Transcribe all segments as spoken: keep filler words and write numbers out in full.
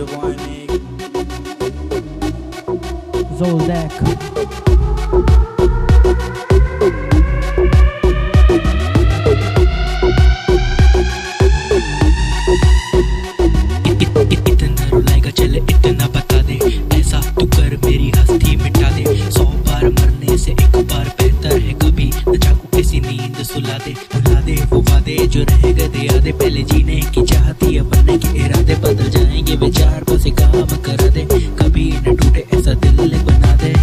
your boy Nick. Zoldak. इतना रुलाएगा चले इतना बता दे, ऐसा तू कर मेरी हस्ती मिटा दे। सौ बार मरने से एक बार बेहतर है कभी न जागो किसी नींद सुला दे। भुला दे वो वादे जो रह गए यादें, पहले जीने की चाहती है बनने के इरादे। बदल जाएंगे विचार बस एक काम करा दे, कभी न टूटे ऐसा दिल बना दे।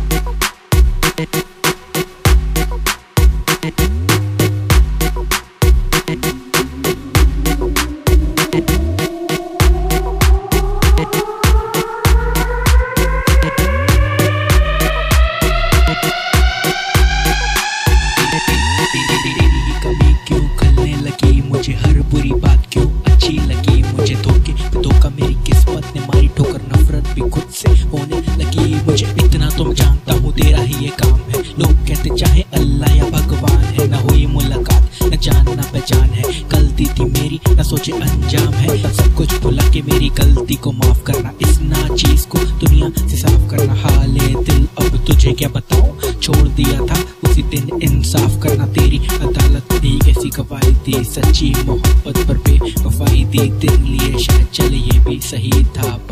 कभी क्यों खलने लगी मुझे हर बुरी बात क्यों अच्छी लगी मुझे। धोखे पे धोखा मेरी किस्मत ने मारी ठोकर, नफरत भी खुद से होने लगी मुझे। इतना तो मैं जानता हूँ तेरा ही ये काम है, लोग कहते चाहे अल्लाह या भगवान है। न हुई मुलाकात न जान न पहचान है, गलती थी मेरी न सोचे अंजाम है। सब कुछ भुला के मेरी गलती को माफ करना, इस नाचीज को दुनिया से साफ करना। हाले दिल अब तुझे क्या बताऊं, छोड़ दिया था उसी दिन इंसाफ करना। तेरी अदालत दी कैसी गवाही दी, सच्ची मोहब्बत पर बेवफाई दी। दिन लिए शायद चले ये भी सही था।